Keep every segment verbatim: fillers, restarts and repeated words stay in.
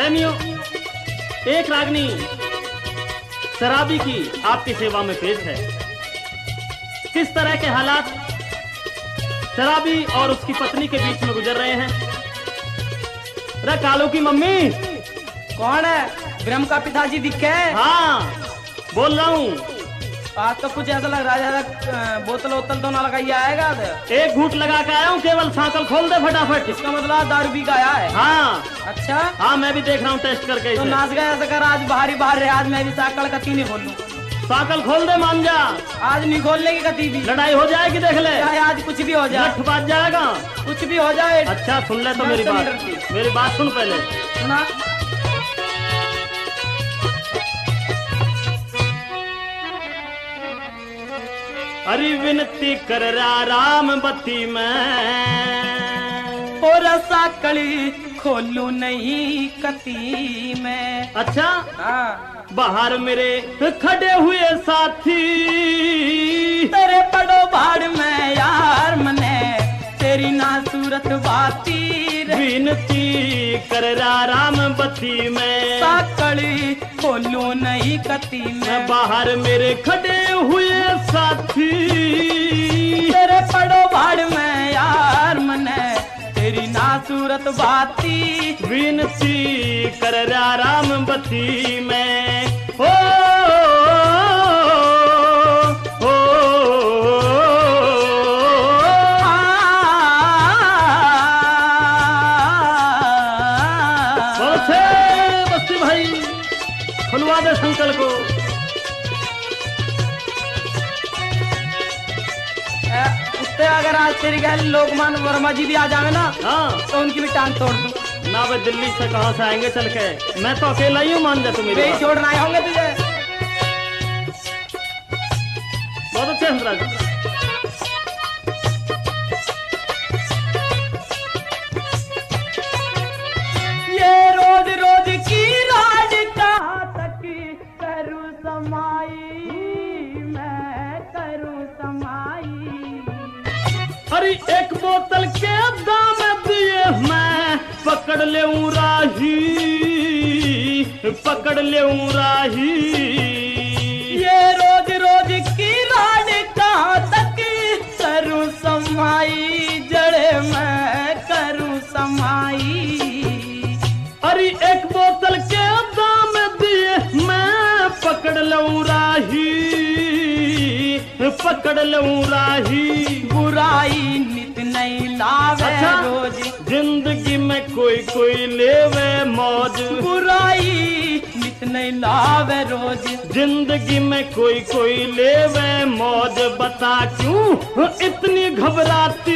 प्रेमियों, एक रागनी शराबी की आपकी सेवा में पेश है। किस तरह के हालात शराबी और उसकी पत्नी के बीच में गुजर रहे हैं। रे कालू की मम्मी। कौन है? ब्रह्म का पिताजी दिखे? हाँ बोल रहा हूँ। आज तो कुछ ऐसा लग रहा है ज्यादा बोतल वोतल तो ना लगाई आएगा। एक घूट लगा के आया हूँ, केवल सांकल खोल दे फटाफट। इसका मतलब दारू पी का आया है? हाँ। अच्छा हाँ मैं भी देख रहा हूँ टेस्ट करके। तो नाच गया ऐसा कर, आज बाहरी बाहर रहे, आज मैं भी साकल कती नहीं खोल लूँ। साकल खोल दे मान जा। आज नहीं खोलने की कती भी। लड़ाई हो जाएगी देख ले। चाहे आज कुछ भी हो जाए। लठ बाज जाएगा। कुछ भी हो जाए। अच्छा सुन ले तो मेरी बात, मेरी बात सुन पहले। सुना। अरे विनती कर राम बत्ती में और साकली खोलू नहीं कती में। अच्छा हाँ। बाहर मेरे खड़े हुए साथी, तेरे पड़ो भाड़ में यार मने तेरी ना सूरत बाती। विनती कर राम बत्ती में साकली खोलू नहीं कती में। बाहर मेरे खड़े हुए साथी, तेरे पड़ो भाड़ में यार मने तेरी ना सूरत बाती। विनती कर राम बत्ती में। ओ खुलवा दे संकल को। उससे अगर आज तेरी गहल लोकमान वर्मा जी भी आ जावे ना, हाँ तो उनकी भी टांग तोड़ दूं। ना वे दिल्ली से कहाँ से आएंगे चल के, मैं तो अकेला ही हूँ मान जा तू मेरी बात। छोड़ना आए होंगे तुझे। बहुत अच्छे हंसराज। ये रोज रोज की राज कहाँ तक करूँ समाई, मैं करूँ समाई। अरे एक बोतल के दाम दिए मैं पकड़ ले राही, पकड़ ले राही। ये रोज रोज की राज कहाँ तक करूँ समाई, जड़े मैं करूँ समाई। अरे एक बोतल के दाम दिए मैं पकड़ लूं राही, पकड़ लूं राही। बुराई नित नहीं लावे। अच्छा? रोज जिंदगी में कोई कोई लेवे मौज। बुराई नित नहीं लावे रोज। जिंदगी में कोई कोई लेवे मौज। बता क्यों इतनी घबराती,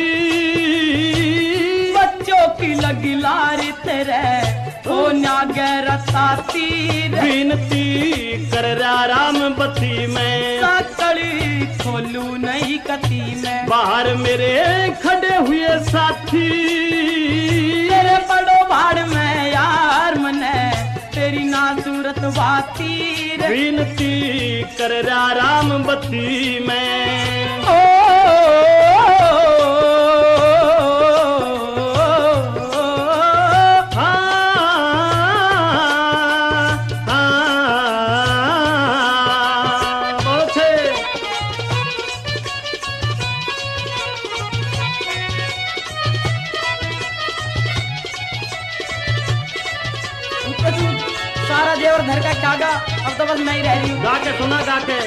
बच्चों की लगी लारी तेरे ओ नागरताती। विनती कर राम बत्ती में साकली खोलू नहीं कती में। बाहर मेरे खड़े हुए साथी, तेरे पड़ो भाड़ में यार मने तेरी ना सूरत बाती। विनती कर राम बत्ती में। ओ सारा जेवर धर का कागा, अब तो बस मैं ही रह रही हूँ। गा के सुना गा के।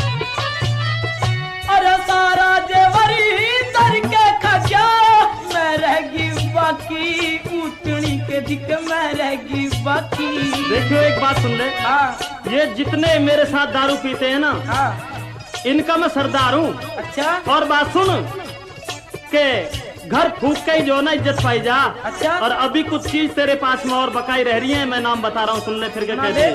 अरे सारा जेवरी धर के खाजा, मैं रहेगी बाकी ऊँटनी के दिख में रहेगी बाकी। देखियो एक बात सुन ले। हाँ। ये जितने मेरे साथ दारू पीते हैं ना, हाँ। इनका मैं सरदार हूँ। अच्छा। और बात सुन के घर फूक के ही जो ना इज्जत पाई जा। अच्छा। और अभी कुछ चीज तेरे पास में और बकाई रह रही है, मैं नाम बता रहा हूँ सुन ले फिर के कैसे।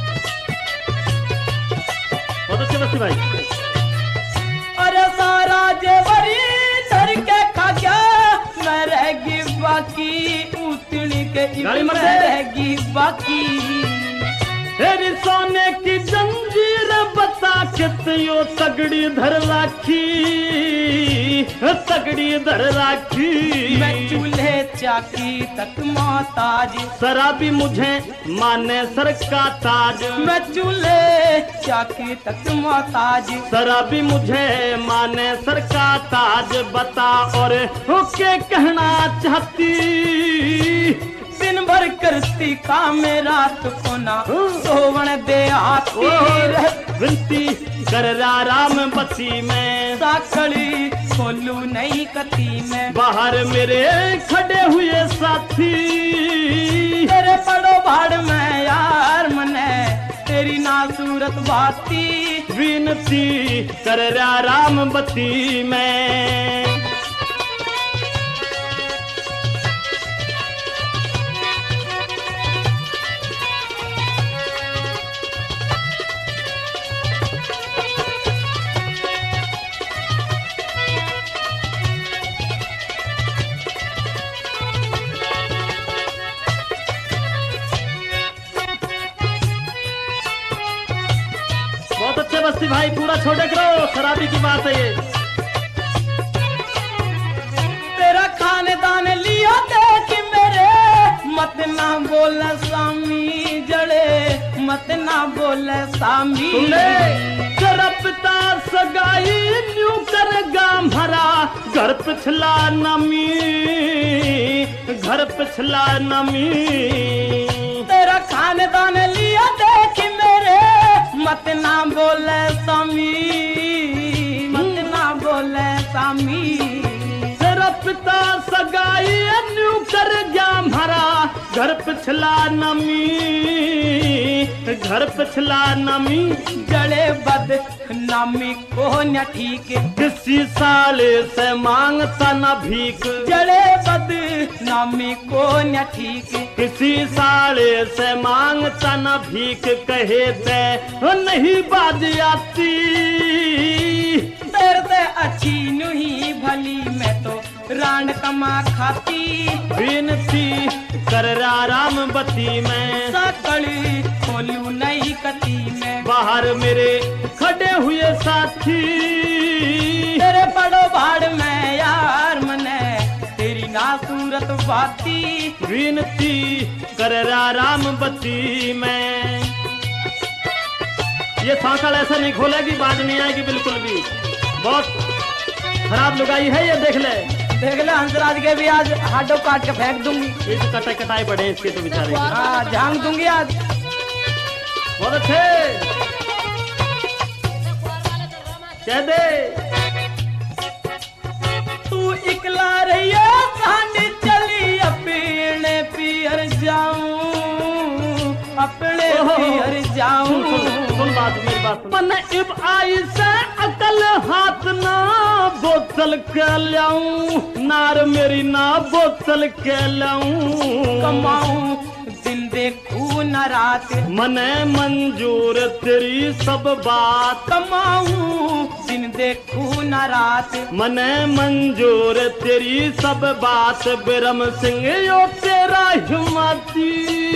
बहुत अच्छे बच्चे भाई। अरे सारा जेवरी धर के खाजा, मैं रहेगी बाकी ऊँटनी के दिख में रहेगी बाकी। तेरी सोने की जंजीर बता कितयो तगड़ी धर राखी, तगड़ी धर राखी। मैं चूल्हे चाकी तक मोहताज। शराबी मुझे माने सर का ताज, मैं चूल्हे चाकी तक मोहताज। शराबी मुझे माने सर का ताज, बता और के कहना चाहती। दिन भर करती काम रात को ना सोवन दे आती। विनती कर राम बती में, साखड़ी खोलू नहीं कती में। बाहर मेरे खड़े हुए साथी, तेरे पड़ो भाड़ में यार मने तेरी ना सूरत बाती। विनती कर राम बती में। बहुत अच्छे बस्ती भाई, पूरा छोटे करो, शराबी की बात है ये। तेरा खानदान लिया देख मेरे, मत ना बोल सामी जड़े, मत ना बोल सामी। तेरा पिता सगाई न्यू कर गाम भरा, घर पिछला नमी, घर पिछला नमी। तेरा खानदान लिया देख मेरे, मत ना बोले सामी, मत ना बोले सामी। तेरा पिता सगाई न्यू कर गया भरा, घर पिछला नमी, घर पिछला नमी। जड़े बद नामी को न ठीक, किसी साले से मांगता न भीख। जड़े बद नामी को न ठीक, किसी साले से मांगता न भीख। कहे ते नहीं बाज आती, तेरे से अच्छी नहीं भली मैं तो रान कमा खाती। विनती कर राम बती में, साकड़ी खोलू नहीं कती में। बाहर मेरे खड़े हुए साथी, तेरे पड़ो भाड़ में यार मने तेरी ना सूरत बाती। विनती कर राम बती में। ये सांकड़ ऐसा नहीं खोलेगी, बाज नहीं आएगी बिल्कुल भी। बहुत खराब लुगाई है ये, देख ले देख ले हंसराज के भी आज हाथों काट के फेंक दूंगी। ये तो कटाई कटाई पड़े इसके तो बेचारे। हाँ झांग दूंगी आज। बहुत अच्छे कह दे। तू इकला रही सांड चली अपने पियर जाऊं, अपने पियर जाऊं। सुन बात मेरी बात सुन। मन इब आई से अकल हाथ ना बोतल के लाऊं, नार मेरी ना बोतल के लाऊं। कमाऊं दिन देखूं न रात, मने मंजूर तेरी सब बात। कमाऊं दिन देखूं न रात, मने मंजूर तेरी सब बात। बिरम सिंह यो तेरा हिम्मती,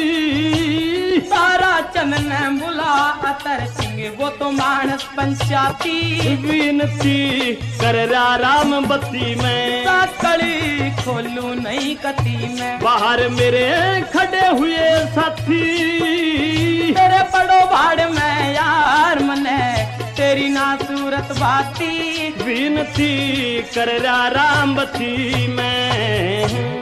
तारा चंदन बुला अतर सिंह वो तो मानस पंचाती। विनती कर राम बत्ती में, साकड़ी खोलू नहीं कती में। बाहर मेरे खड़े हुए साथी, तेरे पड़ो भाड़ में यार मने तेरी ना सूरत बाती। विनती कर राम बत्ती में।